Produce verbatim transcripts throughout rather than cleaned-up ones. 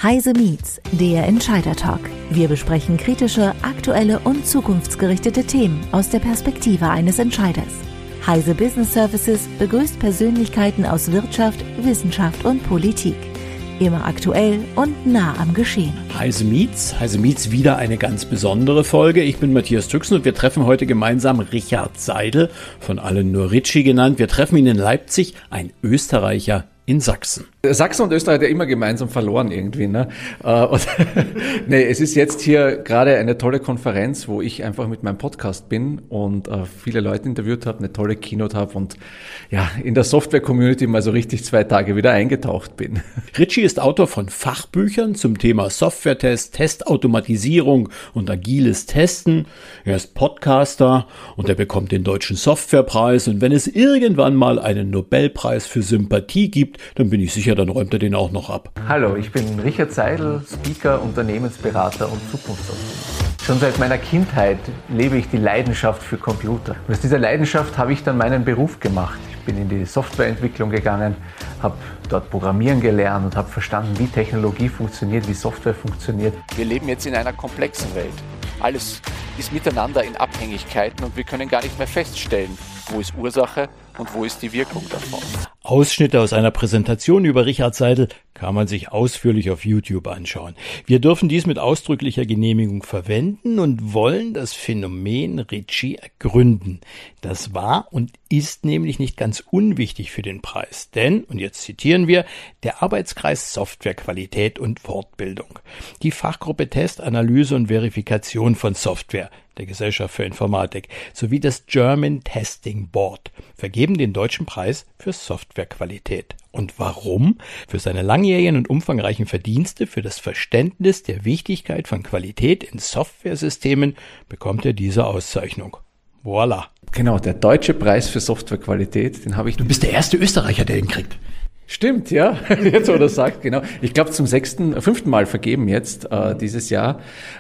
Heise Meets, der Entscheider-Talk. Wir besprechen kritische, aktuelle und zukunftsgerichtete Themen aus der Perspektive eines Entscheiders. Heise Business Services begrüßt Persönlichkeiten aus Wirtschaft, Wissenschaft und Politik. Immer aktuell und nah am Geschehen. Heise Meets, Heise Meets wieder eine ganz besondere Folge. Ich bin Matthias Tüxen und wir treffen heute gemeinsam Richard Seidel, von allen nur Ritchie genannt. Wir treffen ihn in Leipzig, ein Österreicher in Sachsen. Sachsen und Österreich hat ja immer gemeinsam verloren irgendwie, ne? Und nee, es ist jetzt hier gerade eine tolle Konferenz, wo ich einfach mit meinem Podcast bin und äh, viele Leute interviewt habe, eine tolle Keynote habe und ja, in der Software-Community mal so richtig zwei Tage wieder eingetaucht bin. Ritchie ist Autor von Fachbüchern zum Thema Software-Test, Testautomatisierung und agiles Testen. Er ist Podcaster und er bekommt den Deutschen Softwarepreis. Und wenn es irgendwann mal einen Nobelpreis für Sympathie gibt, dann bin ich sicher, dann räumt er den auch noch ab. Hallo, ich bin Richard Seidel, Speaker, Unternehmensberater und Zukunftsoptimist. Schon seit meiner Kindheit lebe ich die Leidenschaft für Computer. Und aus dieser Leidenschaft habe ich dann meinen Beruf gemacht. Ich bin in die Softwareentwicklung gegangen, habe dort Programmieren gelernt und habe verstanden, wie Technologie funktioniert, wie Software funktioniert. Wir leben jetzt in einer komplexen Welt. Alles ist miteinander in Abhängigkeiten und wir können gar nicht mehr feststellen, wo ist Ursache und wo ist die Wirkung davon. Ausschnitte aus einer Präsentation über Richard Seidel kann man sich ausführlich auf YouTube anschauen. Wir dürfen dies mit ausdrücklicher Genehmigung verwenden und wollen das Phänomen Ritchie ergründen. Das war und ist nämlich nicht ganz unwichtig für den Preis, denn, und jetzt zitieren wir, der Arbeitskreis Softwarequalität und Fortbildung, die Fachgruppe Test, Analyse und Verifikation von Software der Gesellschaft für Informatik sowie das German Testing Board vergeben den deutschen Preis für Softwarequalität. Und warum? Für seine langjährigen und umfangreichen Verdienste für das Verständnis der Wichtigkeit von Qualität in Softwaresystemen bekommt er diese Auszeichnung. Voilà. Genau, der deutsche Preis für Softwarequalität, den habe ich... Du bist der erste Österreicher, der ihn kriegt. Stimmt, ja, jetzt wo du das sagst, genau. Ich glaube zum sechsten, fünften Mal vergeben jetzt äh, dieses Jahr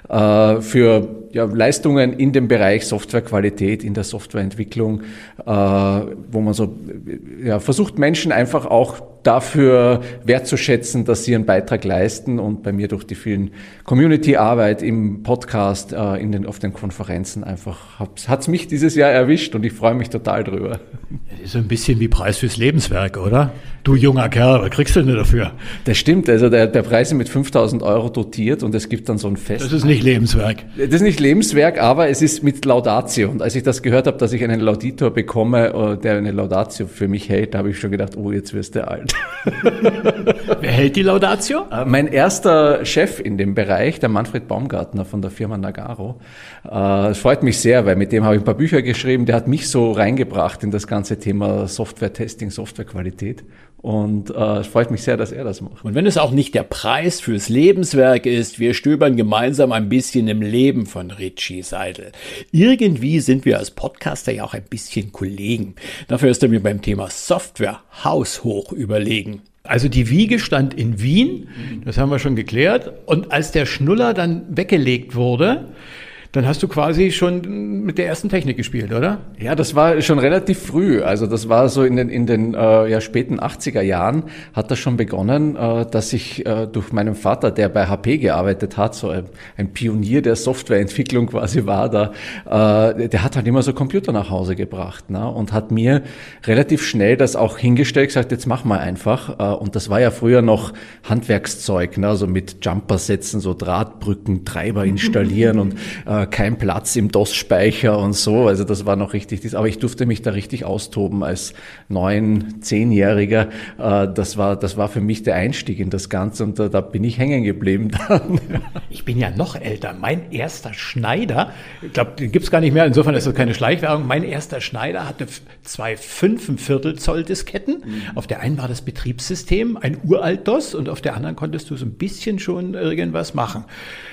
äh, für ja, Leistungen in dem Bereich Softwarequalität, in der Softwareentwicklung, äh, wo man so ja, versucht, Menschen einfach auch dafür wertzuschätzen, dass sie einen Beitrag leisten und bei mir durch die vielen Community-Arbeit im Podcast, äh, in den, auf den Konferenzen einfach hat es mich dieses Jahr erwischt und ich freue mich total drüber. Das ist so ein bisschen wie Preis fürs Lebenswerk, oder? Du junger Kerl, was kriegst du denn dafür? Das stimmt, also der, der Preis ist mit fünftausend Euro dotiert und es gibt dann so ein Fest. Das ist nicht Lebenswerk. Das ist nicht Lebenswerk, aber es ist mit Laudatio. Und als ich das gehört habe, dass ich einen Lauditor bekomme, der eine Laudatio für mich hält, da habe ich schon gedacht, oh, jetzt wirst du alt. Wer hält die Laudatio? Mein erster Chef in dem Bereich, der Manfred Baumgartner von der Firma Nagaro. Es freut mich sehr, weil mit dem habe ich ein paar Bücher geschrieben. Der hat mich so reingebracht in das ganze Thema Software-Testing, Softwarequalität. Und äh, es freut mich sehr, dass er das macht. Und wenn es auch nicht der Preis fürs Lebenswerk ist, wir stöbern gemeinsam ein bisschen im Leben von Ritchie Seidel. Irgendwie sind wir als Podcaster ja auch ein bisschen Kollegen. Dafür ist er mir beim Thema Software haushoch überlegen. Also die Wiege stand in Wien, das haben wir schon geklärt. Und als der Schnuller dann weggelegt wurde, dann hast du quasi schon mit der ersten Technik gespielt, oder? Ja, das war schon relativ früh. Also das war so in den, in den äh, ja, späten achtziger Jahren hat das schon begonnen, äh, dass ich äh, durch meinen Vater, der bei H P gearbeitet hat, so ein, ein Pionier der Softwareentwicklung quasi war da, äh, der hat halt immer so Computer nach Hause gebracht, ne? Und hat mir relativ schnell das auch hingestellt, gesagt, jetzt mach mal einfach. Äh, und das war ja früher noch Handwerkszeug, ne? Also mit Jumper-Sätzen, so Drahtbrücken, Treiber installieren und äh, kein Platz im D O S-Speicher und so, also das war noch richtig, aber ich durfte mich da richtig austoben als neun-, zehnjähriger, das war, das war für mich der Einstieg in das Ganze und da, da bin ich hängen geblieben dann. Ich bin ja noch älter, mein erster Schneider, ich glaube, den gibt's gar nicht mehr, insofern ist das keine Schleichwerbung, mein erster Schneider hatte zwei fünfundviertel Zoll Disketten, mhm. Auf der einen war das Betriebssystem, ein uralt D O S und auf der anderen konntest du so ein bisschen schon irgendwas machen.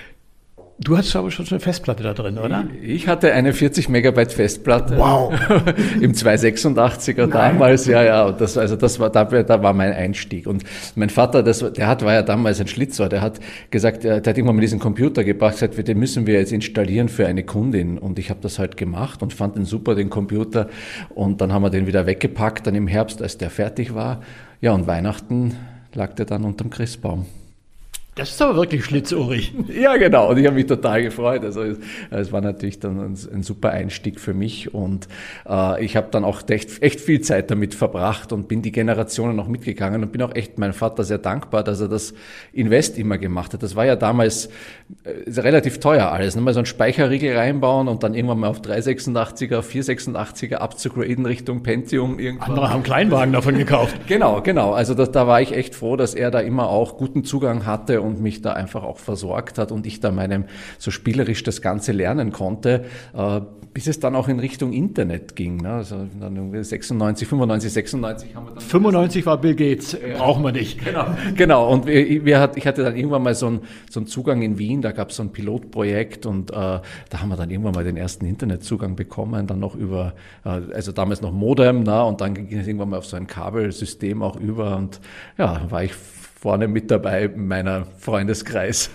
Du hattest aber schon eine Festplatte da drin, oder? Ich hatte eine vierzig Megabyte Festplatte. Wow. Im zweihundertsechsundachtziger damals, ja, ja. Und das, also das war, da, da war mein Einstieg. Und mein Vater, das, der hat, war ja damals ein Schlitzohr, der hat gesagt, der, der hat irgendwann mal diesen Computer gebracht, gesagt, den müssen wir jetzt installieren für eine Kundin. Und ich habe das halt gemacht und fand den super, den Computer. Und dann haben wir den wieder weggepackt, dann im Herbst, als der fertig war. Ja, und Weihnachten lag der dann unterm Christbaum. Das ist aber wirklich schlitzohrig. Ja, genau. Und ich habe mich total gefreut. Also es, es war natürlich dann ein, ein super Einstieg für mich. Und äh, ich habe dann auch echt, echt viel Zeit damit verbracht und bin die Generationen noch mitgegangen und bin auch echt meinem Vater sehr dankbar, dass er das Invest immer gemacht hat. Das war ja damals äh, relativ teuer alles. Mal so einen Speicherriegel reinbauen und dann irgendwann mal auf drei sechsundachtziger, vier sechsundachtziger abzugraden Richtung Pentium. Irgendwann. Andere haben Kleinwagen davon gekauft. Genau, genau. Also das, da war ich echt froh, dass er da immer auch guten Zugang hatte und mich da einfach auch versorgt hat und ich da meinem so spielerisch das Ganze lernen konnte, äh, bis es dann auch in Richtung Internet ging. Ne? Also dann sechsundneunzig, fünfundneunzig, sechsundneunzig haben wir dann... fünfundneunzig war Bill Gates, ja. Brauchen wir nicht. Genau, genau. Und wir, wir hat, ich hatte dann irgendwann mal so einen, so einen Zugang in Wien, da gab es so ein Pilotprojekt und äh, da haben wir dann irgendwann mal den ersten Internetzugang bekommen, dann noch über, äh, also damals noch Modem, na, und dann ging es irgendwann mal auf so ein Kabelsystem auch über und ja, war ich vorne mit dabei in meiner Freundeskreis.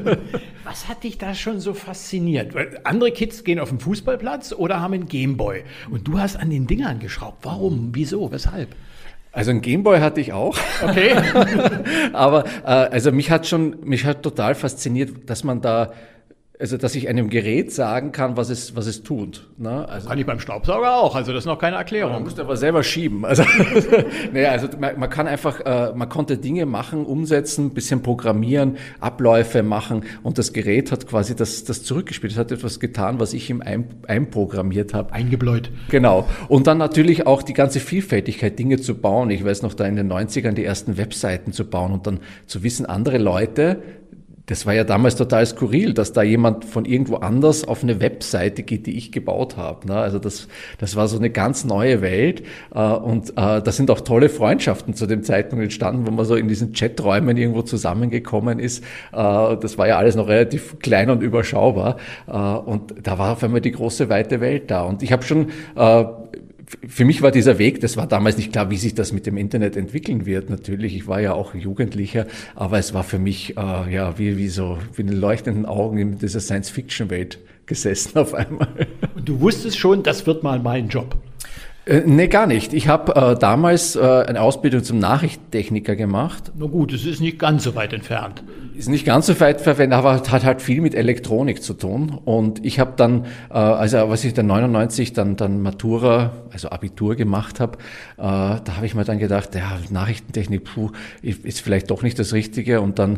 Was hat dich da schon so fasziniert? Weil andere Kids gehen auf den Fußballplatz oder haben einen Gameboy und du hast an den Dingern geschraubt. Warum? Wieso? Weshalb? Also ein Gameboy hatte ich auch. Okay. Aber äh, also mich hat schon, mich hat total fasziniert, dass man da Also, dass ich einem Gerät sagen kann, was es, was es tut. Ne? Also, kann ich beim Staubsauger auch, also das ist noch keine Erklärung. Man muss aber selber schieben. Also, naja, also man, man kann einfach, äh, man konnte Dinge machen, umsetzen, bisschen programmieren, Abläufe machen und das Gerät hat quasi das, das zurückgespielt. Es hat etwas getan, was ich ihm ein, einprogrammiert habe. Eingebläut. Genau. Und dann natürlich auch die ganze Vielfältigkeit, Dinge zu bauen. Ich weiß noch, da in den neunzigern die ersten Webseiten zu bauen und dann zu wissen, andere Leute, das war ja damals total skurril, dass da jemand von irgendwo anders auf eine Webseite geht, die ich gebaut habe. Also das, das war so eine ganz neue Welt und da sind auch tolle Freundschaften zu dem Zeitpunkt entstanden, wo man so in diesen Chaträumen irgendwo zusammengekommen ist. Das war ja alles noch relativ klein und überschaubar und da war auf einmal die große, weite Welt da. Und ich habe schon... Für mich war dieser Weg, das war damals nicht klar, wie sich das mit dem Internet entwickeln wird. Natürlich, ich war ja auch Jugendlicher, aber es war für mich äh, ja wie wie so wie in leuchtenden Augen in dieser Science-Fiction-Welt gesessen auf einmal. Und du wusstest schon, das wird mal mein Job. Äh, nee, gar nicht. Ich habe äh, damals äh, eine Ausbildung zum Nachrichtentechniker gemacht. Na gut, es ist nicht ganz so weit entfernt. Ist nicht ganz so weit verwendet, aber hat halt viel mit Elektronik zu tun. Und ich habe dann, äh, also was ich dann neunundneunzig dann dann Matura, also Abitur gemacht habe, äh, da habe ich mir dann gedacht, ja, Nachrichtentechnik, puh, ist vielleicht doch nicht das Richtige. Und dann,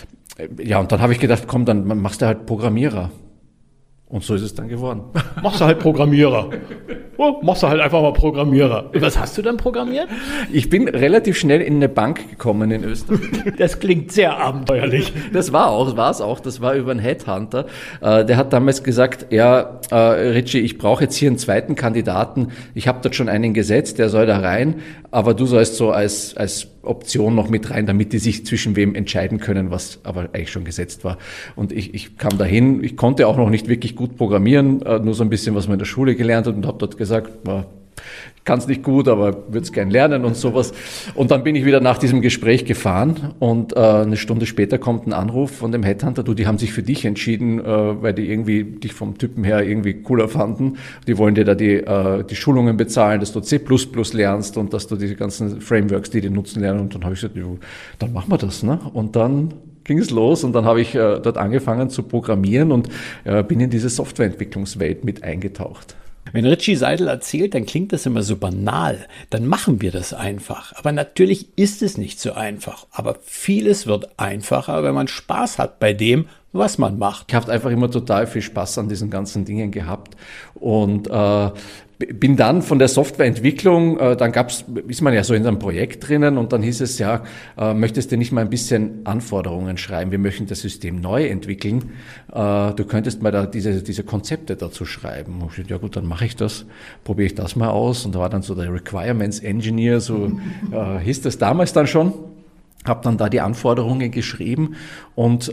ja, und dann habe ich gedacht, komm, dann machst du halt Programmierer. Und so ist es dann geworden. Machst du halt Programmierer. Oh, machst du halt einfach mal Programmierer. Was hast du dann programmiert? Ich bin relativ schnell in eine Bank gekommen in Österreich. Das klingt sehr abenteuerlich. Das war auch, war es auch. Das war über einen Headhunter. Äh, der hat damals gesagt, ja, äh, Richie, ich brauche jetzt hier einen zweiten Kandidaten. Ich habe dort schon einen gesetzt, der soll da rein. Aber du sollst so als als Option noch mit rein, damit die sich zwischen wem entscheiden können, was aber eigentlich schon gesetzt war. Und ich, ich kam dahin, ich konnte auch noch nicht wirklich gut programmieren, nur so ein bisschen, was man in der Schule gelernt hat und habe dort gesagt, ich kann es nicht gut, aber würde es gern lernen und sowas. Und dann bin ich wieder nach diesem Gespräch gefahren und äh, eine Stunde später kommt ein Anruf von dem Headhunter, du, die haben sich für dich entschieden, äh, weil die irgendwie dich vom Typen her irgendwie cooler fanden. Die wollen dir da die, äh, die Schulungen bezahlen, dass du C plus plus lernst und dass du diese ganzen Frameworks, die die nutzen, lernen. Und dann habe ich gesagt, jo, dann machen wir das. Ne? Und dann ging es los und dann habe ich äh, dort angefangen zu programmieren und äh, bin in diese Softwareentwicklungswelt mit eingetaucht. Wenn Richie Seidel erzählt, dann klingt das immer so banal. Dann machen wir das einfach. Aber natürlich ist es nicht so einfach. Aber vieles wird einfacher, wenn man Spaß hat bei dem, was man macht. Ich habe einfach immer total viel Spaß an diesen ganzen Dingen gehabt und äh, bin dann von der Softwareentwicklung, äh, dann gab's, ist man ja so in einem Projekt drinnen und dann hieß es ja, äh, möchtest du nicht mal ein bisschen Anforderungen schreiben? Wir möchten das System neu entwickeln. Äh, du könntest mal da diese diese Konzepte dazu schreiben. Und ich dachte, ja gut, dann mache ich das, probiere ich das mal aus. Und da war dann so der Requirements Engineer, so äh, hieß das damals dann schon. Habe dann da die Anforderungen geschrieben und äh,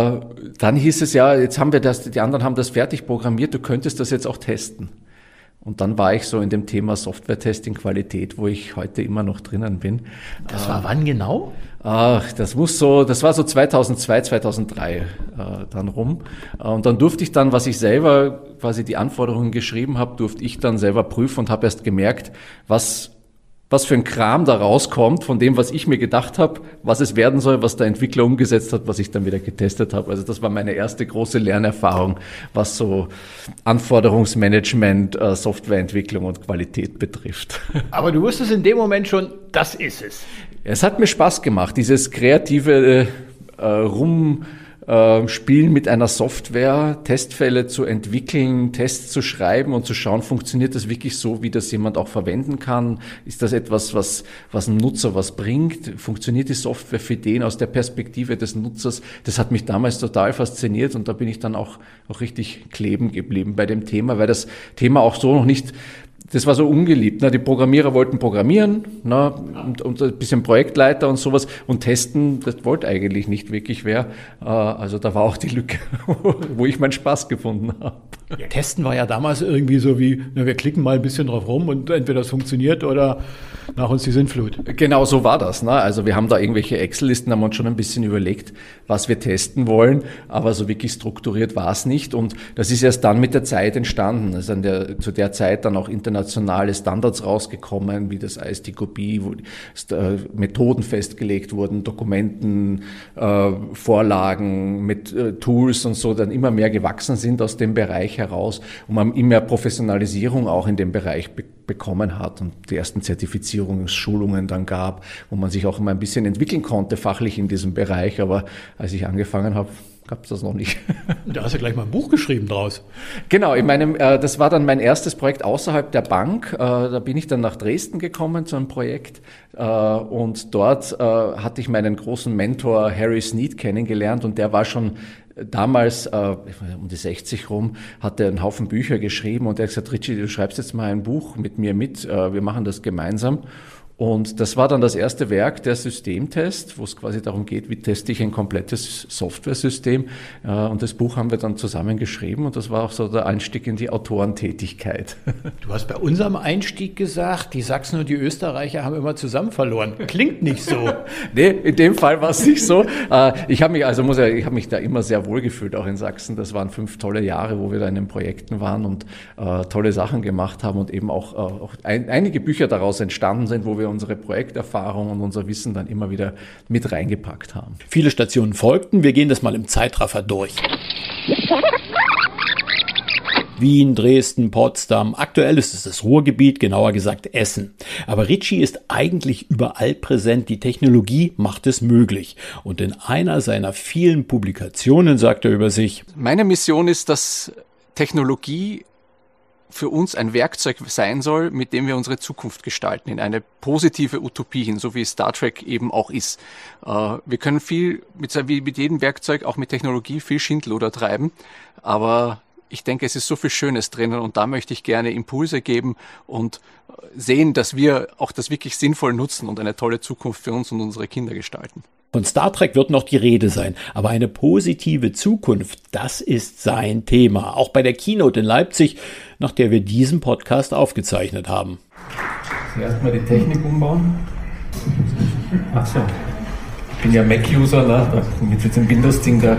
dann hieß es ja, jetzt haben wir das, die anderen haben das fertig programmiert, du könntest das jetzt auch testen. Und dann war ich so in dem Thema Software-Testing, Qualität, wo ich heute immer noch drinnen bin. Das war äh, wann genau? Ach, das muss so, das war so zweitausendzwei, zweitausenddrei äh, dann rum. Und dann durfte ich dann, was ich selber quasi die Anforderungen geschrieben habe, durfte ich dann selber prüfen und habe erst gemerkt, was was für ein Kram da rauskommt von dem, was ich mir gedacht habe, was es werden soll, was der Entwickler umgesetzt hat, was ich dann wieder getestet habe. Also das war meine erste große Lernerfahrung, was so Anforderungsmanagement, äh, Softwareentwicklung und Qualität betrifft. Aber du wusstest in dem Moment schon, das ist es. Es hat mir Spaß gemacht, dieses kreative äh, Rum äh, Spielen mit einer Software, Testfälle zu entwickeln, Tests zu schreiben und zu schauen, funktioniert das wirklich so, wie das jemand auch verwenden kann? Ist das etwas, was, was einem Nutzer was bringt? Funktioniert die Software für den aus der Perspektive des Nutzers? Das hat mich damals total fasziniert und da bin ich dann auch, auch richtig kleben geblieben bei dem Thema, weil das Thema auch so noch nicht... Das war so ungeliebt. Ne? Die Programmierer wollten programmieren, ne? und, und ein bisschen Projektleiter und sowas und testen, das wollte eigentlich nicht wirklich wer. Also da war auch die Lücke, wo ich meinen Spaß gefunden habe. Ja, testen war ja damals irgendwie so wie, na, wir klicken mal ein bisschen drauf rum und entweder das funktioniert oder nach uns die Sintflut. Genau so war das. Ne? Also wir haben da irgendwelche Excel-Listen, haben uns schon ein bisschen überlegt, was wir testen wollen, aber so wirklich strukturiert war es nicht und das ist erst dann mit der Zeit entstanden. Also an der, zu der Zeit dann auch internationale Standards rausgekommen, wie das I S T Q B, wo äh, Methoden festgelegt wurden, Dokumenten, äh, Vorlagen mit äh, Tools und so, dann immer mehr gewachsen sind aus dem Bereich heraus und man immer mehr Professionalisierung auch in dem Bereich be- bekommen hat und die ersten Zertifizierungsschulungen dann gab, wo man sich auch immer ein bisschen entwickeln konnte, fachlich in diesem Bereich, aber als ich angefangen habe, gab es das noch nicht. Da hast du gleich mal ein Buch geschrieben draus. Genau, in meinem, äh, das war dann mein erstes Projekt außerhalb der Bank. Äh, da bin ich dann nach Dresden gekommen zu einem Projekt äh, und dort äh, hatte ich meinen großen Mentor Harry Sneed kennengelernt und der war schon damals, äh, um die sechzig rum, hat er einen Haufen Bücher geschrieben und er hat gesagt, Richie, du schreibst jetzt mal ein Buch mit mir mit, äh, wir machen das gemeinsam. Und das war dann das erste Werk, der Systemtest, wo es quasi darum geht, wie teste ich ein komplettes Softwaresystem. Und das Buch haben wir dann zusammen geschrieben und das war auch so der Einstieg in die Autorentätigkeit. Du hast bei unserem Einstieg gesagt, die Sachsen und die Österreicher haben immer zusammen verloren. Klingt nicht so. Nee, in dem Fall war es nicht so. Ich habe mich, also muss ja, ich habe mich da immer sehr wohl gefühlt, auch in Sachsen. Das waren fünf tolle Jahre, wo wir da in den Projekten waren und äh, tolle Sachen gemacht haben und eben auch, äh, auch ein, einige Bücher daraus entstanden sind, wo wir unsere Projekterfahrung und unser Wissen dann immer wieder mit reingepackt haben. Viele Stationen folgten. Wir gehen das mal im Zeitraffer durch. Wien, Dresden, Potsdam. Aktuell ist es das Ruhrgebiet, genauer gesagt Essen. Aber Richie ist eigentlich überall präsent. Die Technologie macht es möglich. Und in einer seiner vielen Publikationen sagt er über sich: Meine Mission ist, dass Technologie für uns ein Werkzeug sein soll, mit dem wir unsere Zukunft gestalten, in eine positive Utopie hin, so wie Star Trek eben auch ist. Wir können viel, mit, wie mit jedem Werkzeug, auch mit Technologie, viel Schindluder treiben, aber ich denke, es ist so viel Schönes drinnen und da möchte ich gerne Impulse geben und sehen, dass wir auch das wirklich sinnvoll nutzen und eine tolle Zukunft für uns und unsere Kinder gestalten. Von Star Trek wird noch die Rede sein, aber eine positive Zukunft, das ist sein Thema. Auch bei der Keynote in Leipzig, nach der wir diesen Podcast aufgezeichnet haben. Zuerst mal die Technik umbauen. Ach so, ich bin ja Mac-User, ne? Mit diesem Windows-Ding da.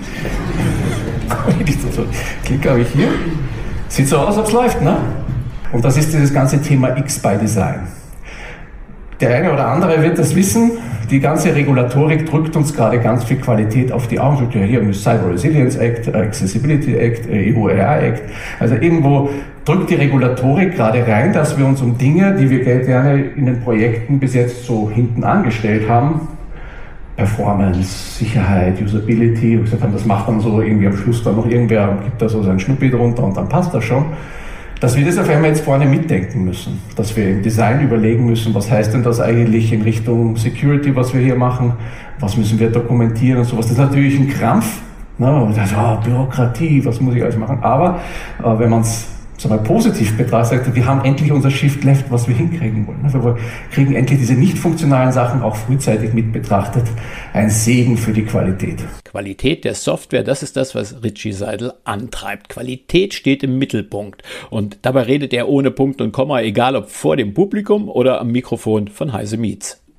Klick habe ich hier. Sieht so aus, als es läuft, ne? Und das ist dieses ganze Thema X by Design. Der eine oder andere wird das wissen, die ganze Regulatorik drückt uns gerade ganz viel Qualität auf die Augen. Hier im Cyber Resilience Act, Accessibility Act, E U A I Act. Also irgendwo drückt die Regulatorik gerade rein, dass wir uns um Dinge, die wir gerne in den Projekten bis jetzt so hinten angestellt haben, Performance, Sicherheit, Usability, und gesagt haben, das macht dann so irgendwie am Schluss dann noch irgendwer, gibt da so sein Schnuppi drunter und dann passt das schon. Dass wir das auf einmal jetzt vorne mitdenken müssen, dass wir im Design überlegen müssen, was heißt denn das eigentlich in Richtung Security, was wir hier machen, was müssen wir dokumentieren und sowas. Das ist natürlich ein Krampf, ne? Und das, oh, Bürokratie, was muss ich alles machen, aber äh, wenn man es mal positiv betrachtet, sagt, wir haben endlich unser Shift Left, was wir hinkriegen wollen. Wir kriegen endlich diese nicht funktionalen Sachen auch frühzeitig mit betrachtet. Ein Segen für die Qualität. Qualität der Software, das ist das, was Richie Seidel antreibt. Qualität steht im Mittelpunkt. Und dabei redet er ohne Punkt und Komma, egal ob vor dem Publikum oder am Mikrofon von Heise Meets.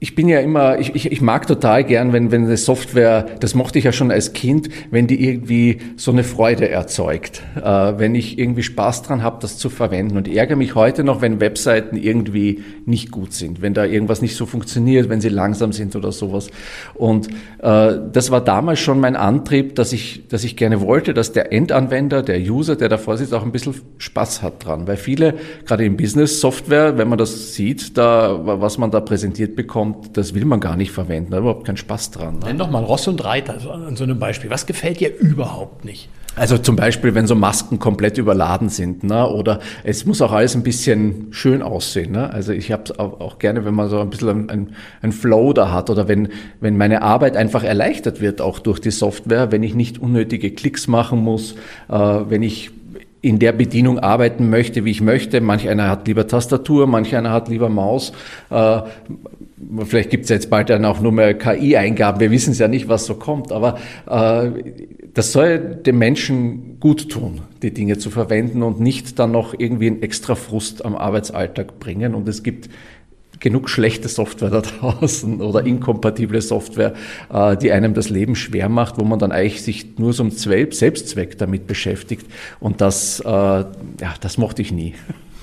Ich bin ja immer, ich, ich, ich mag total gern, wenn, wenn eine Software, das mochte ich ja schon als Kind, wenn die irgendwie so eine Freude erzeugt. Äh, wenn ich irgendwie Spaß dran habe, das zu verwenden. Und ich ärgere mich heute noch, wenn Webseiten irgendwie nicht gut sind, wenn da irgendwas nicht so funktioniert, wenn sie langsam sind oder sowas. Und äh, das war damals schon mein Antrieb, dass ich, dass ich gerne wollte, dass der Endanwender, der User, der davor sitzt, auch ein bisschen Spaß hat dran. Weil viele, gerade im Business-Software, wenn man das sieht, da, was man da präsentiert bekommt, das will man gar nicht verwenden, da hat überhaupt keinen Spaß dran. Ne? Nenn doch mal Ross und Reiter also an so einem Beispiel. Was gefällt dir überhaupt nicht? Also zum Beispiel, wenn so Masken komplett überladen sind, ne? Oder es muss auch alles ein bisschen schön aussehen. Ne? Also ich habe es auch, auch gerne, wenn man so ein bisschen ein, ein Flow da hat oder wenn, wenn meine Arbeit einfach erleichtert wird, auch durch die Software, wenn ich nicht unnötige Klicks machen muss, äh, wenn ich in der Bedienung arbeiten möchte, wie ich möchte. Manch einer hat lieber Tastatur, manch einer hat lieber Maus. Äh, vielleicht gibt es jetzt bald dann auch nur mehr K I-Eingaben. Wir wissen es ja nicht, was so kommt. Aber äh, das soll dem Menschen gut tun, die Dinge zu verwenden und nicht dann noch irgendwie einen extra Frust am Arbeitsalltag bringen. Und es gibt genug schlechte Software da draußen oder inkompatible Software, äh, die einem das Leben schwer macht, wo man dann eigentlich sich nur so um Selbstzweck damit beschäftigt. Und das, äh, ja, das mochte ich nie.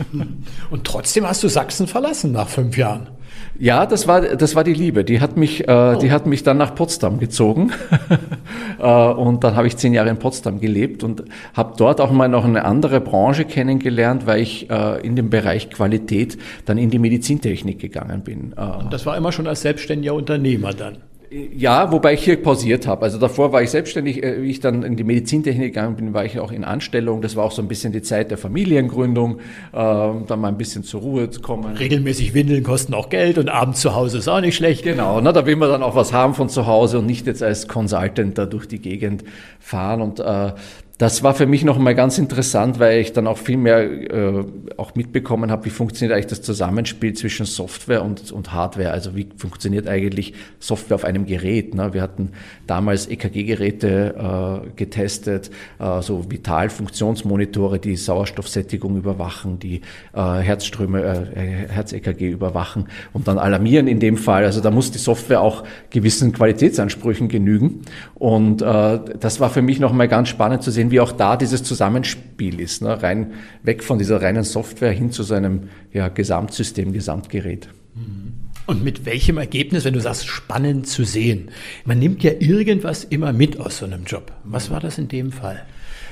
Und trotzdem hast du Sachsen verlassen nach fünf Jahren. Ja, das war, das war die Liebe. Die hat mich, äh, oh. die hat mich dann nach Potsdam gezogen. äh, und dann habe ich zehn Jahre in Potsdam gelebt und habe dort auch mal noch eine andere Branche kennengelernt, weil ich äh, in dem Bereich Qualität dann in die Medizintechnik gegangen bin. Äh, und das war immer schon als selbstständiger Unternehmer dann? Ja, wobei ich hier pausiert habe. Also davor war ich selbstständig, wie ich dann in die Medizintechnik gegangen bin, war ich auch in Anstellung. Das war auch so ein bisschen die Zeit der Familiengründung, äh, dann mal ein bisschen zur Ruhe zu kommen. Regelmäßig Windeln kosten auch Geld und abends zu Hause ist auch nicht schlecht. Genau, na, da will man dann auch was haben von zu Hause und nicht jetzt als Consultant da durch die Gegend fahren. Und äh, das war für mich noch mal ganz interessant, weil ich dann auch viel mehr äh, auch mitbekommen habe, wie funktioniert eigentlich das Zusammenspiel zwischen Software und, und Hardware. Also wie funktioniert eigentlich Software auf einem Gerät. Ne? Wir hatten damals E K G-Geräte äh, getestet, äh, so Vitalfunktionsmonitore, die Sauerstoffsättigung überwachen, die äh, Herzströme, äh, Herz-E K G überwachen und dann alarmieren in dem Fall. Also da muss die Software auch gewissen Qualitätsansprüchen genügen. Und äh, das war für mich noch mal ganz spannend zu sehen, wie auch da dieses Zusammenspiel ist, ne? Rein weg von dieser reinen Software hin zu so einem ja, Gesamtsystem, Gesamtgerät. Und mit welchem Ergebnis, wenn du sagst, spannend zu sehen? Man nimmt ja irgendwas immer mit aus so einem Job. Was war das in dem Fall?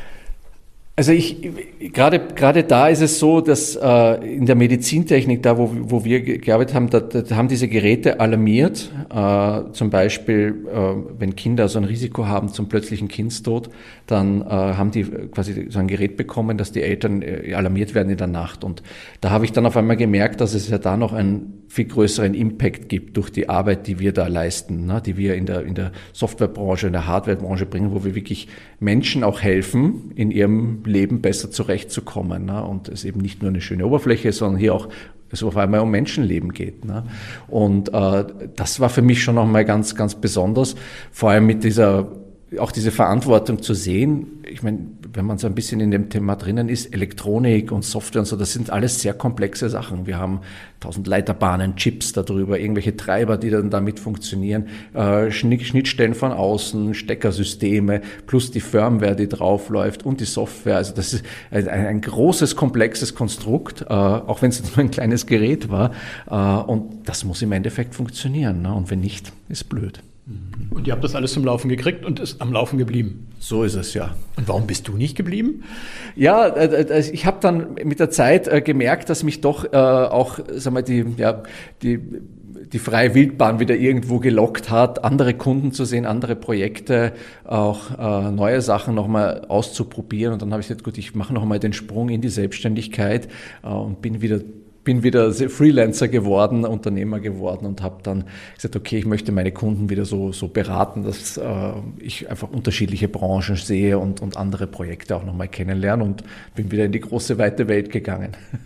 Also ich, gerade, gerade da ist es so, dass äh, in der Medizintechnik, da wo, wo wir gearbeitet haben, da, da haben diese Geräte alarmiert, äh, zum Beispiel, äh, wenn Kinder so ein Risiko haben zum plötzlichen Kindstod, dann äh, haben die quasi so ein Gerät bekommen, dass die Eltern äh, alarmiert werden in der Nacht. Und da habe ich dann auf einmal gemerkt, dass es ja da noch einen viel größeren Impact gibt durch die Arbeit, die wir da leisten, ne, die wir in der, in der Softwarebranche, in der Hardwarebranche bringen, wo wir wirklich Menschen auch helfen, in ihrem Leben besser zurechtzukommen. Ne? Und es eben nicht nur eine schöne Oberfläche ist, sondern hier auch es auf einmal um Menschenleben geht. Ne? Und äh, das war für mich schon nochmal ganz, ganz besonders, vor allem mit dieser, auch diese Verantwortung zu sehen. Ich meine, wenn man so ein bisschen in dem Thema drinnen ist, Elektronik und Software und so, das sind alles sehr komplexe Sachen. Wir haben tausend Leiterbahnen, Chips darüber, irgendwelche Treiber, die dann damit funktionieren, äh, Schnittstellen von außen, Steckersysteme, plus die Firmware, die draufläuft und die Software. Also das ist ein, ein großes, komplexes Konstrukt, äh, auch wenn es nur ein kleines Gerät war. Äh, und das muss im Endeffekt funktionieren. Ne? Und wenn nicht, ist blöd. Und ihr habt das alles zum Laufen gekriegt und ist am Laufen geblieben? So ist es, ja. Und warum bist du nicht geblieben? Ja, äh, ich habe dann mit der Zeit äh, gemerkt, dass mich doch äh, auch, sag mal, die, ja, die, die freie Wildbahn wieder irgendwo gelockt hat, andere Kunden zu sehen, andere Projekte, auch äh, neue Sachen nochmal auszuprobieren. Und dann habe ich gesagt, gut, ich mache nochmal den Sprung in die Selbstständigkeit äh, und bin wieder bin wieder Freelancer geworden, Unternehmer geworden und habe dann gesagt, okay, ich möchte meine Kunden wieder so, so beraten, dass äh, ich einfach unterschiedliche Branchen sehe und, und andere Projekte auch nochmal kennenlerne und bin wieder in die große, weite Welt gegangen.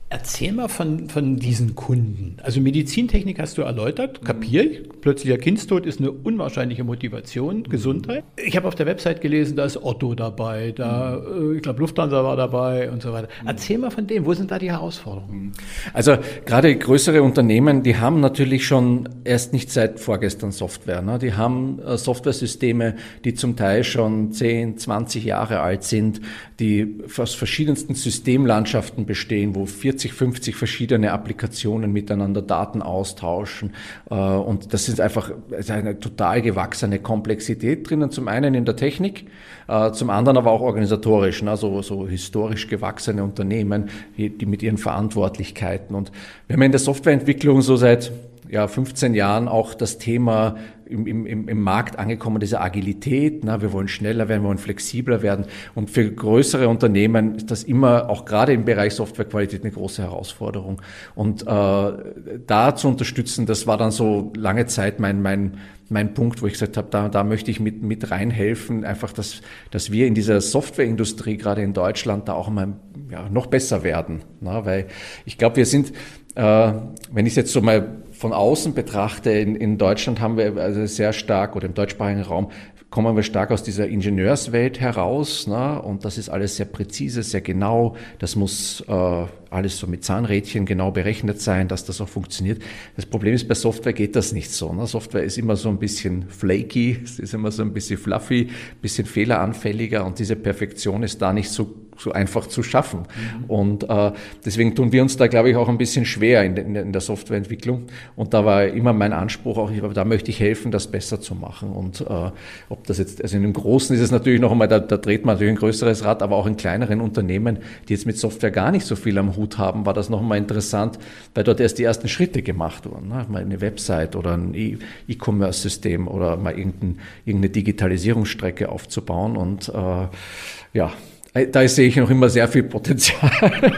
Erzähl mal von, von diesen Kunden. Also Medizintechnik hast du erläutert, kapiere ich. Plötzlicher Kindstod ist eine unwahrscheinliche Motivation, Gesundheit. Ich habe auf der Website gelesen, da ist Otto dabei, da, ich glaube Lufthansa war dabei und so weiter. Erzähl mal von dem, wo sind da die Herausforderungen? Also gerade größere Unternehmen, die haben natürlich schon erst nicht seit vorgestern Software. Ne? Die haben äh, Softwaresysteme, die zum Teil schon zehn, zwanzig Jahre alt sind, die aus verschiedensten Systemlandschaften bestehen, wo vierzig, fünfzig verschiedene Applikationen miteinander Daten austauschen. Und das ist einfach eine total gewachsene Komplexität drinnen. Zum einen in der Technik, zum anderen aber auch organisatorisch, also so historisch gewachsene Unternehmen, die mit ihren Verantwortlichkeiten. Und wir haben in der Softwareentwicklung so seit ja, fünfzehn Jahren auch das Thema im, im, im Markt angekommen, diese Agilität. Na, wir wollen schneller werden, wir wollen flexibler werden. Und für größere Unternehmen ist das immer, auch gerade im Bereich Softwarequalität, eine große Herausforderung. Und äh, da zu unterstützen, das war dann so lange Zeit mein, mein, mein Punkt, wo ich gesagt habe, da, da möchte ich mit, mit reinhelfen, einfach, dass, dass wir in dieser Softwareindustrie, gerade in Deutschland, da auch mal ja, noch besser werden. Na, weil ich glaube, wir sind, äh, wenn ich es jetzt so mal von außen betrachte, in, in Deutschland haben wir also sehr stark, oder im deutschsprachigen Raum, kommen wir stark aus dieser Ingenieurswelt heraus, ne? Und das ist alles sehr präzise, sehr genau. Das muss äh, alles so mit Zahnrädchen genau berechnet sein, dass das auch funktioniert. Das Problem ist, bei Software geht das nicht so. Ne? Software ist immer so ein bisschen flaky, es ist immer so ein bisschen fluffy, ein bisschen fehleranfälliger, und diese Perfektion ist da nicht so so einfach zu schaffen. Mhm. Und äh, deswegen tun wir uns da, glaube ich, auch ein bisschen schwer in, de, in der Softwareentwicklung. Und da war immer mein Anspruch auch, da möchte ich helfen, das besser zu machen. Und äh, ob das jetzt, also in dem Großen ist es natürlich noch einmal, da, da dreht man natürlich ein größeres Rad, aber auch in kleineren Unternehmen, die jetzt mit Software gar nicht so viel am Hut haben, war das noch einmal interessant, weil dort erst die ersten Schritte gemacht wurden. Ne? Mal eine Website oder ein e- E-Commerce-System oder mal irgendein, irgendeine Digitalisierungsstrecke aufzubauen. Und äh, ja, da sehe ich noch immer sehr viel Potenzial.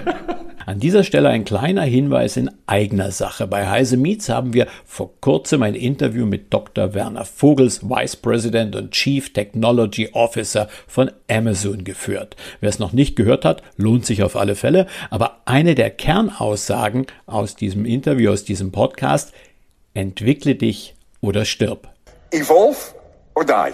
An dieser Stelle ein kleiner Hinweis in eigener Sache. Bei Heise Meets haben wir vor kurzem ein Interview mit Doktor Werner Vogels, Vice President und Chief Technology Officer von Amazon geführt. Wer es noch nicht gehört hat, lohnt sich auf alle Fälle. Aber eine der Kernaussagen aus diesem Interview, aus diesem Podcast: Entwickle dich oder stirb. Evolve or die.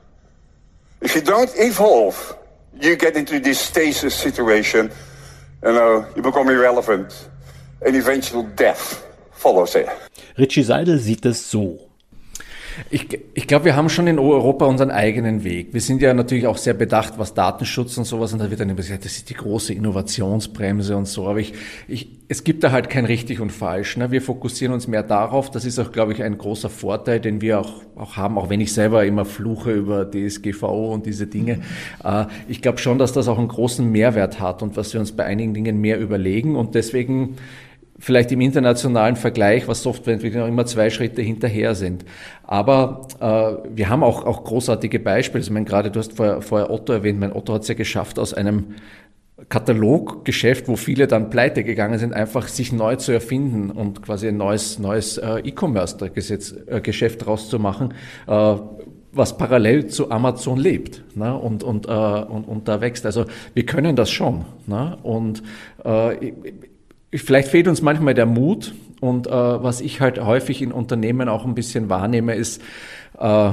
If you don't evolve, you get into this stasis situation, you know, you become irrelevant, and eventual death follows it. Richie Seidel sieht es so. Ich, ich glaube, wir haben schon in Europa unseren eigenen Weg. Wir sind ja natürlich auch sehr bedacht, was Datenschutz und sowas, und da wird dann immer gesagt, das ist die große Innovationsbremse und so. Aber ich, ich, es gibt da halt kein richtig und falsch. Ne? Wir fokussieren uns mehr darauf. Das ist auch, glaube ich, ein großer Vorteil, den wir auch, auch haben, auch wenn ich selber immer fluche über D S G V O und diese Dinge. Äh, ich glaube schon, dass das auch einen großen Mehrwert hat und was wir uns bei einigen Dingen mehr überlegen, und deswegen vielleicht im internationalen Vergleich, was Softwareentwicklung, immer zwei Schritte hinterher sind. Aber äh, wir haben auch, auch großartige Beispiele. Ich meine, gerade du hast vorher, vorher Otto erwähnt. Mein Otto hat es ja geschafft, aus einem Kataloggeschäft, wo viele dann pleite gegangen sind, einfach sich neu zu erfinden und quasi ein neues, neues äh, E-Commerce-Geschäft draus zu machen, äh, was parallel zu Amazon lebt, ne? und, und, äh, und, und da wächst. Also wir können das schon. Ne? Und äh, vielleicht fehlt uns manchmal der Mut, und äh, was ich halt häufig in Unternehmen auch ein bisschen wahrnehme, ist äh,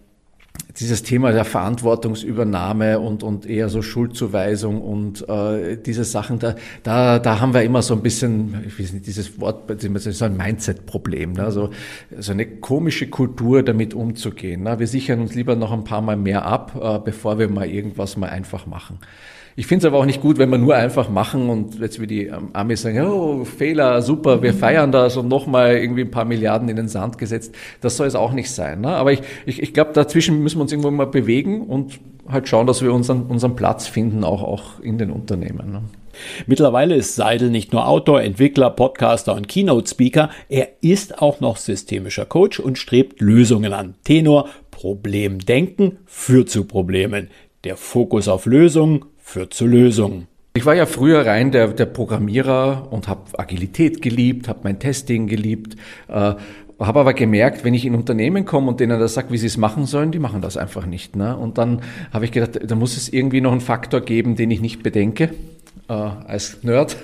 dieses Thema der Verantwortungsübernahme und und eher so Schuldzuweisung und äh, diese Sachen, da da da haben wir immer so ein bisschen, ich weiß nicht, dieses Wort, so ein Mindset-Problem, ne? Also so eine komische Kultur, damit umzugehen. Ne? Wir sichern uns lieber noch ein paar Mal mehr ab, äh, bevor wir mal irgendwas mal einfach machen. Ich finde es aber auch nicht gut, wenn wir nur einfach machen und jetzt wie die Amis sagen, oh, Fehler, super, wir feiern das und nochmal irgendwie ein paar Milliarden in den Sand gesetzt. Das soll es auch nicht sein. Ne? Aber ich, ich, ich glaube, dazwischen müssen wir uns irgendwo mal bewegen und halt schauen, dass wir unseren, unseren Platz finden, auch, auch in den Unternehmen. Ne? Mittlerweile ist Seidel nicht nur Autor, Entwickler, Podcaster und Keynote-Speaker, er ist auch noch systemischer Coach und strebt Lösungen an. Tenor: Problemdenken führt zu Problemen. Der Fokus auf Lösungen führt zu Lösungen. Ich war ja früher rein der, der Programmierer und habe Agilität geliebt, habe mein Testing geliebt, äh, habe aber gemerkt, wenn ich in Unternehmen komme und denen das sage, wie sie es machen sollen, die machen das einfach nicht. Ne? Und dann habe ich gedacht, da muss es irgendwie noch einen Faktor geben, den ich nicht bedenke. äh, als Nerd.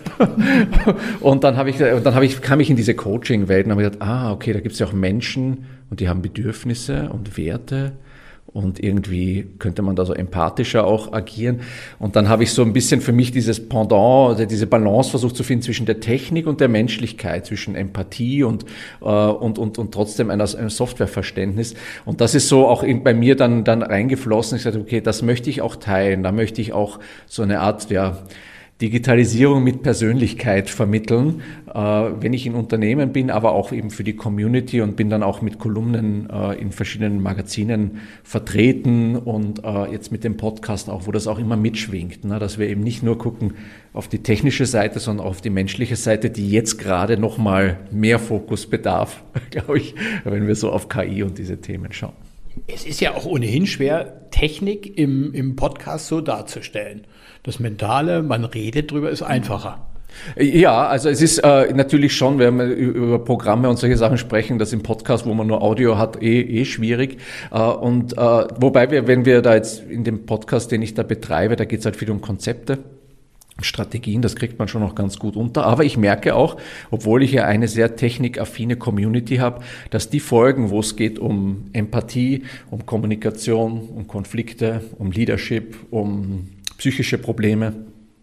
Und dann, habe ich, und dann habe ich, kam ich in diese Coaching-Welt und habe gedacht, ah, okay, da gibt es ja auch Menschen und die haben Bedürfnisse und Werte. Und irgendwie könnte man da so empathischer auch agieren. Und dann habe ich so ein bisschen für mich dieses Pendant, also diese Balance versucht zu finden zwischen der Technik und der Menschlichkeit, zwischen Empathie und, äh, und, und, und trotzdem einem Softwareverständnis. Und das ist so auch in, bei mir dann, dann reingeflossen. Ich sagte, okay, das möchte ich auch teilen. Da möchte ich auch so eine Art, ja, Digitalisierung mit Persönlichkeit vermitteln, äh, wenn ich in Unternehmen bin, aber auch eben für die Community und bin dann auch mit Kolumnen äh, in verschiedenen Magazinen vertreten und äh, jetzt mit dem Podcast auch, wo das auch immer mitschwingt, ne? Dass wir eben nicht nur gucken auf die technische Seite, sondern auch auf die menschliche Seite, die jetzt gerade nochmal mehr Fokus bedarf, glaube ich, wenn wir so auf K I und diese Themen schauen. Es ist ja auch ohnehin schwer, Technik im, im Podcast so darzustellen. Das Mentale, man redet drüber, ist einfacher. Ja, also es ist äh, natürlich schon, wenn wir über Programme und solche Sachen sprechen, das im Podcast, wo man nur Audio hat, eh, eh schwierig. Äh, und äh, wobei wir, wenn wir da jetzt in dem Podcast, den ich da betreibe, da geht es halt viel um Konzepte. Strategien, das kriegt man schon noch ganz gut unter. Aber ich merke auch, obwohl ich ja eine sehr technikaffine Community habe, dass die Folgen, wo es geht um Empathie, um Kommunikation, um Konflikte, um Leadership, um psychische Probleme,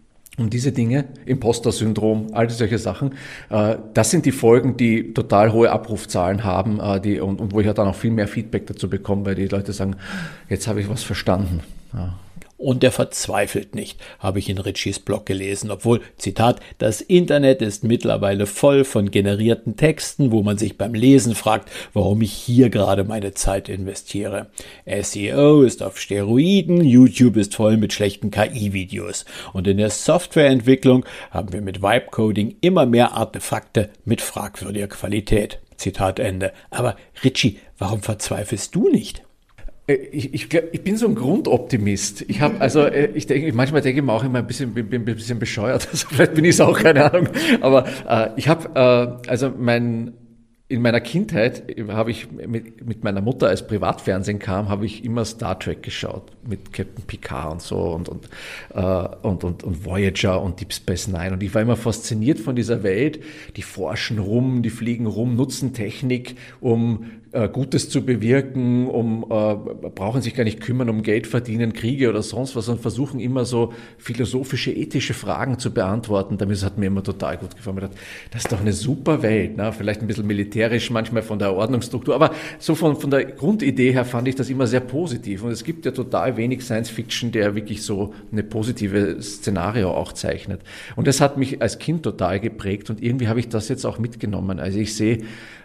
um diese Dinge, Imposter-Syndrom, all solche Sachen, äh, das sind die Folgen, die total hohe Abrufzahlen haben äh, die, und, und wo ich ja dann auch viel mehr Feedback dazu bekomme, weil die Leute sagen, jetzt habe ich was verstanden. Ja. Und der verzweifelt nicht, habe ich in Ritchies Blog gelesen, obwohl, Zitat, das Internet ist mittlerweile voll von generierten Texten, wo man sich beim Lesen fragt, warum ich hier gerade meine Zeit investiere. S E O ist auf Steroiden, YouTube ist voll mit schlechten K I-Videos. Und in der Softwareentwicklung haben wir mit Vibe-Coding immer mehr Artefakte mit fragwürdiger Qualität. Zitat Ende. Aber Ritchie, warum verzweifelst du nicht? Ich, ich, ich bin so ein Grundoptimist. Ich habe also, ich denke, manchmal denke ich mir auch immer ein bisschen, bin, bin ein bisschen bescheuert. Also vielleicht bin ich es auch, keine Ahnung. Aber äh, ich habe, äh, also mein in meiner Kindheit habe ich mit, mit meiner Mutter, als Privatfernsehen kam, habe ich immer Star Trek geschaut mit Captain Picard und so und und, äh, und und und Voyager und Deep Space Nine. Und ich war immer fasziniert von dieser Welt. Die forschen rum, die fliegen rum, nutzen Technik, um äh, Gutes zu bewirken, um äh, brauchen sich gar nicht kümmern um Geld verdienen, Kriege oder sonst was, und versuchen immer so philosophische, ethische Fragen zu beantworten. Damit hat mir immer total gut gefallen. Ich dachte, das ist doch eine super Welt, ne? Vielleicht ein bisschen militärisch, manchmal von der Ordnungsstruktur, aber so von, von der Grundidee her fand ich das immer sehr positiv. Und es gibt ja total wenig Science-Fiction, der wirklich so eine positive Szenario auch zeichnet. Und das hat mich als Kind total geprägt und irgendwie habe ich das jetzt auch mitgenommen. Also ich sehe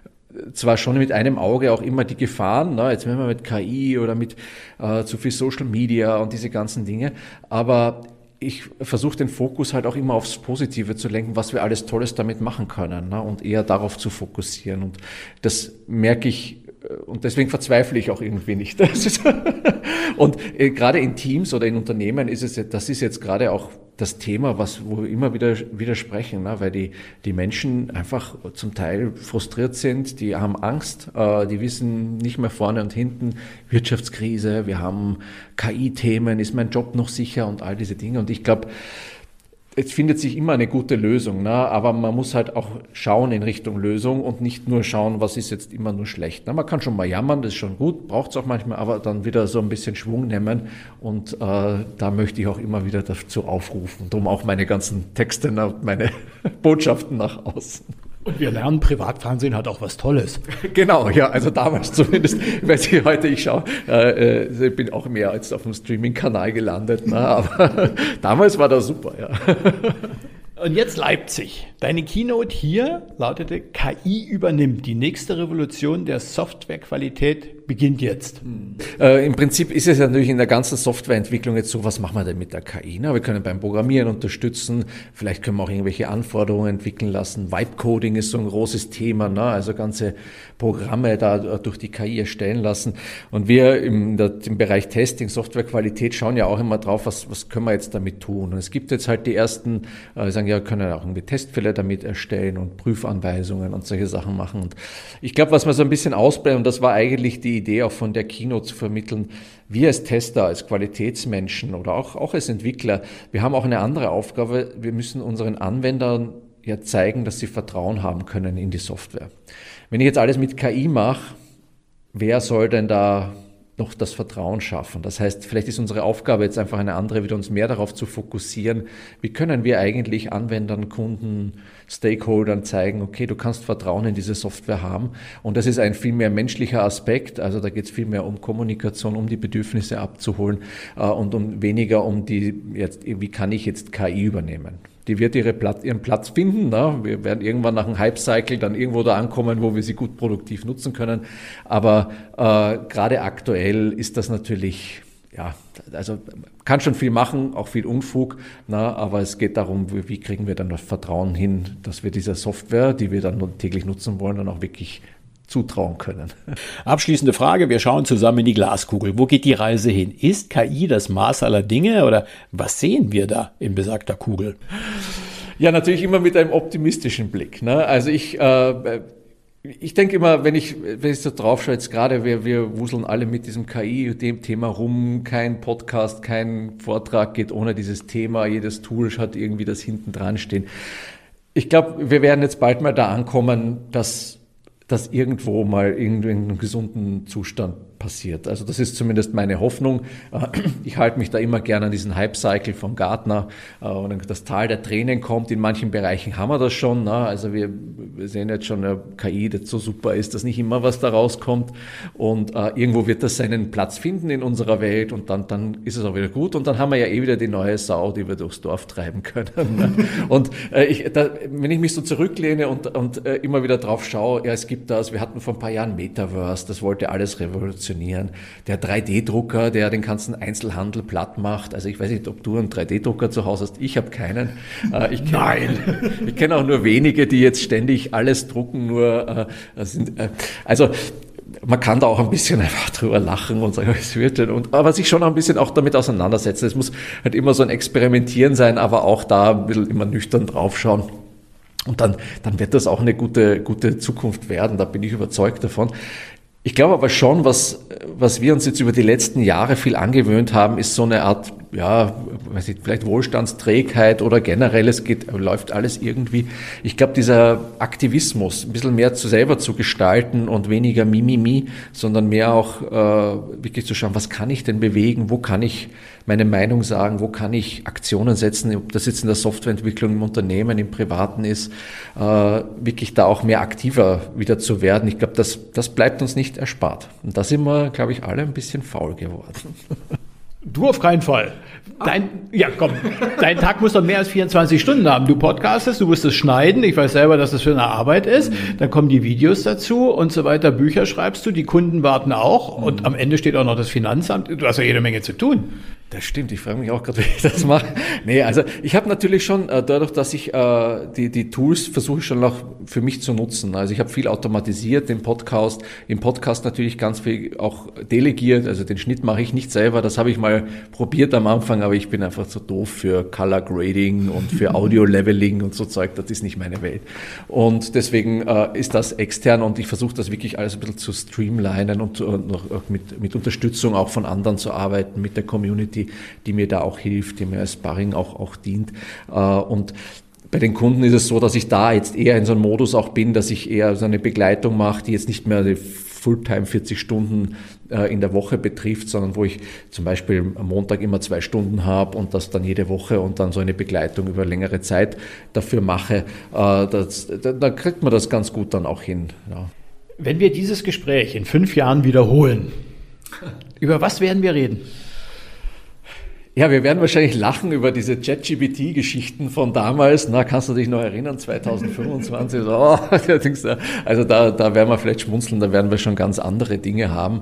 zwar schon mit einem Auge auch immer die Gefahren, ne, jetzt wenn wir mit K I oder mit äh, zu viel Social Media und diese ganzen Dinge, aber ich versuche den Fokus halt auch immer aufs Positive zu lenken, was wir alles Tolles damit machen können, ne, und eher darauf zu fokussieren. Und das merke ich, und deswegen verzweifle ich auch irgendwie nicht. Das ist und äh, gerade in Teams oder in Unternehmen ist es, das ist jetzt gerade auch das Thema, was wo wir immer wieder widersprechen, ne? Weil die die Menschen einfach zum Teil frustriert sind, die haben Angst, äh, die wissen nicht mehr vorne und hinten, Wirtschaftskrise, wir haben K I-Themen, ist mein Job noch sicher und all diese Dinge. Und ich glaube, es findet sich immer eine gute Lösung, ne? Aber man muss halt auch schauen in Richtung Lösung und nicht nur schauen, was ist jetzt immer nur schlecht. Ne? Man kann schon mal jammern, das ist schon gut, braucht es auch manchmal, aber dann wieder so ein bisschen Schwung nehmen und äh, da möchte ich auch immer wieder dazu aufrufen. Darum auch meine ganzen Texte und meine Botschaften nach außen. Und wir lernen, Privatfernsehen hat auch was Tolles. Genau, ja, also damals zumindest, weil ich heute, ich schaue, äh, ich bin auch mehr als auf dem Streaming-Kanal gelandet, ne, aber damals war das super, ja. Und jetzt Leipzig. Deine Keynote hier lautete, K I übernimmt. Die nächste Revolution der Softwarequalität beginnt jetzt. Äh, Im Prinzip ist es natürlich in der ganzen Softwareentwicklung jetzt so, was machen wir denn mit der K I? Ne? Wir können beim Programmieren unterstützen, vielleicht können wir auch irgendwelche Anforderungen entwickeln lassen. Vibe-Coding ist so ein großes Thema, ne? Also ganze Programme da durch die K I erstellen lassen. Und wir im, der, im Bereich Testing, Softwarequalität schauen ja auch immer drauf, was, was können wir jetzt damit tun? Und es gibt jetzt halt die ersten, äh, sagen ja, können auch irgendwie Testfälle Software damit erstellen und Prüfanweisungen und solche Sachen machen. Und ich glaube, was wir so ein bisschen ausbrechen, und das war eigentlich die Idee auch von der Keynote zu vermitteln, wir als Tester, als Qualitätsmenschen oder auch, auch als Entwickler, wir haben auch eine andere Aufgabe. Wir müssen unseren Anwendern ja zeigen, dass sie Vertrauen haben können in die Software. Wenn ich jetzt alles mit K I mache, wer soll denn da noch das Vertrauen schaffen? Das heißt, vielleicht ist unsere Aufgabe jetzt einfach eine andere, wieder uns mehr darauf zu fokussieren, wie können wir eigentlich Anwendern, Kunden, Stakeholdern zeigen, okay, du kannst Vertrauen in diese Software haben. Und das ist ein viel mehr menschlicher Aspekt, also da geht es viel mehr um Kommunikation, um die Bedürfnisse abzuholen äh, und um weniger um die, jetzt, wie kann ich jetzt K I übernehmen? Die wird ihre Platz, ihren Platz finden. Ne? Wir werden irgendwann nach einem Hype-Cycle dann irgendwo da ankommen, wo wir sie gut produktiv nutzen können. Aber äh, gerade aktuell ist das natürlich, ja, also kann schon viel machen, auch viel Unfug. Na, aber es geht darum, wie, wie kriegen wir dann das Vertrauen hin, dass wir dieser Software, die wir dann täglich nutzen wollen, dann auch wirklich zutrauen können. Abschließende Frage, wir schauen zusammen in die Glaskugel. Wo geht die Reise hin? Ist K I das Maß aller Dinge oder was sehen wir da in besagter Kugel? Ja, natürlich immer mit einem optimistischen Blick. Ne? Also ich, äh, ich denke immer, wenn ich, wenn ich so drauf schaue, jetzt gerade, wir, wir wuseln alle mit diesem K I, dem Thema rum, kein Podcast, kein Vortrag geht ohne dieses Thema, jedes Tool hat irgendwie das hinten dran stehen. Ich glaube, wir werden jetzt bald mal da ankommen, dass dass irgendwo mal in einem gesunden Zustand passiert. Also das ist zumindest meine Hoffnung. Ich halte mich da immer gerne an diesen Hype-Cycle von Gartner. Und das Tal der Tränen kommt. In manchen Bereichen haben wir das schon. Also wir, wir sehen jetzt schon eine K I, das so super ist, dass nicht immer was da rauskommt. Und irgendwo wird das seinen Platz finden in unserer Welt und dann, dann ist es auch wieder gut. Und dann haben wir ja eh wieder die neue Sau, die wir durchs Dorf treiben können. Und ich, da, wenn ich mich so zurücklehne und, und immer wieder drauf schaue, ja, es gibt das, wir hatten vor ein paar Jahren Metaverse, das wollte alles revolutionieren. Der drei D Drucker, der den ganzen Einzelhandel platt macht. Also ich weiß nicht, ob du einen drei D Drucker zu Hause hast. Ich habe keinen. Äh, ich kenn, Nein. Ich kenne auch nur wenige, die jetzt ständig alles drucken. Nur äh, sind, äh, also man kann da auch ein bisschen einfach drüber lachen und sagen, es wird schon. Und, aber sich schon ein bisschen auch damit auseinandersetzen. Es muss halt immer so ein Experimentieren sein, aber auch da ein bisschen immer nüchtern draufschauen. Und dann, dann wird das auch eine gute, gute Zukunft werden. Da bin ich überzeugt davon. Ich glaube aber schon, was, was wir uns jetzt über die letzten Jahre viel angewöhnt haben, ist so eine Art, ja, weiß ich, vielleicht Wohlstandsträgheit oder generell, es geht, läuft alles irgendwie. Ich glaube, dieser Aktivismus, ein bisschen mehr zu selber zu gestalten und weniger Mimimi, sondern mehr auch äh, wirklich zu schauen, was kann ich denn bewegen, wo kann ich meine Meinung sagen, wo kann ich Aktionen setzen, ob das jetzt in der Softwareentwicklung im Unternehmen, im Privaten ist, äh, wirklich da auch mehr aktiver wieder zu werden. Ich glaube, das, das bleibt uns nicht erspart. Und da sind wir, glaube ich, alle ein bisschen faul geworden. Du auf keinen Fall. Dein, ja, komm, dein Tag muss doch mehr als vierundzwanzig Stunden haben. Du podcastest, du musst es schneiden. Ich weiß selber, dass das für eine Arbeit ist. Dann kommen die Videos dazu und so weiter. Bücher schreibst du, die Kunden warten auch. Und am Ende steht auch noch das Finanzamt. Du hast ja jede Menge zu tun. Das stimmt, ich frage mich auch gerade, wie ich das mache. Nee, also ich habe natürlich schon, äh, dadurch, dass ich äh, die, die Tools versuche ich schon noch für mich zu nutzen. Also ich habe viel automatisiert, den Podcast, im Podcast natürlich ganz viel auch delegiert, also den Schnitt mache ich nicht selber, das habe ich mal probiert am Anfang, aber ich bin einfach so doof für Color Grading und für Audio Leveling und so Zeug, das ist nicht meine Welt. Und deswegen äh, ist das extern und ich versuche das wirklich alles ein bisschen zu streamlinen und, und noch mit, mit Unterstützung auch von anderen zu arbeiten, mit der Community, die mir da auch hilft, die mir als Sparring auch, auch dient. Und bei den Kunden ist es so, dass ich da jetzt eher in so einem Modus auch bin, dass ich eher so eine Begleitung mache, die jetzt nicht mehr die Fulltime vierzig Stunden in der Woche betrifft, sondern wo ich zum Beispiel am Montag immer zwei Stunden habe und das dann jede Woche und dann so eine Begleitung über längere Zeit dafür mache. Das, da, da kriegt man das ganz gut dann auch hin. Ja. Wenn wir dieses Gespräch in fünf Jahren wiederholen, über was werden wir reden? Ja, wir werden wahrscheinlich lachen über diese ChatGPT-Geschichten von damals. Na, kannst du dich noch erinnern, zwanzig fünfundzwanzig? So, oh, also da, da werden wir vielleicht schmunzeln, da werden wir schon ganz andere Dinge haben.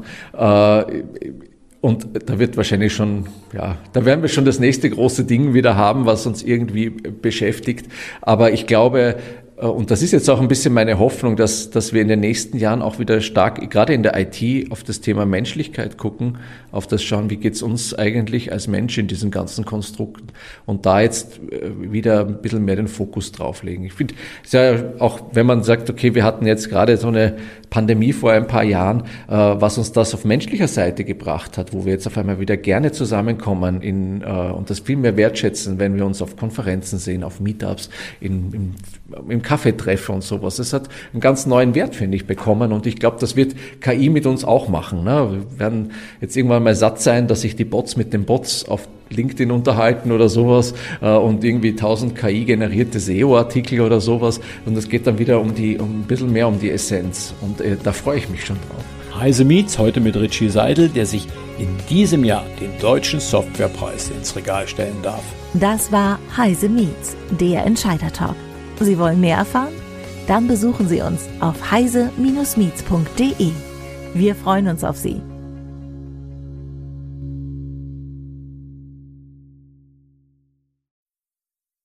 Und da wird wahrscheinlich schon, ja, da werden wir schon das nächste große Ding wieder haben, was uns irgendwie beschäftigt. Aber ich glaube, und das ist jetzt auch ein bisschen meine Hoffnung, dass, dass wir in den nächsten Jahren auch wieder stark, gerade in der I T, auf das Thema Menschlichkeit gucken, auf das schauen, wie geht's uns eigentlich als Mensch in diesen ganzen Konstrukten und da jetzt wieder ein bisschen mehr den Fokus drauflegen. Ich finde, es ist ja auch, wenn man sagt, okay, wir hatten jetzt gerade so eine Pandemie vor ein paar Jahren, äh, was uns das auf menschlicher Seite gebracht hat, wo wir jetzt auf einmal wieder gerne zusammenkommen in, äh, und das viel mehr wertschätzen, wenn wir uns auf Konferenzen sehen, auf Meetups, in, im, im Kaffee treffen und sowas. Das hat einen ganz neuen Wert, finde ich, bekommen und ich glaube, das wird K I mit uns auch machen. Ne? Wir werden jetzt irgendwann mal satt sein, dass sich die Bots mit den Bots auf LinkedIn unterhalten oder sowas äh, und irgendwie tausend K I-generierte S E O-Artikel oder sowas und es geht dann wieder um die um ein bisschen mehr um die Essenz und äh, da freue ich mich schon drauf. Heise Meets heute mit Richie Seidel, der sich in diesem Jahr den Deutschen Softwarepreis ins Regal stellen darf. Das war Heise Meets, der Entscheider-Talk. Sie wollen mehr erfahren? Dann besuchen Sie uns auf heise Bindestrich meets punkt de. Wir freuen uns auf Sie.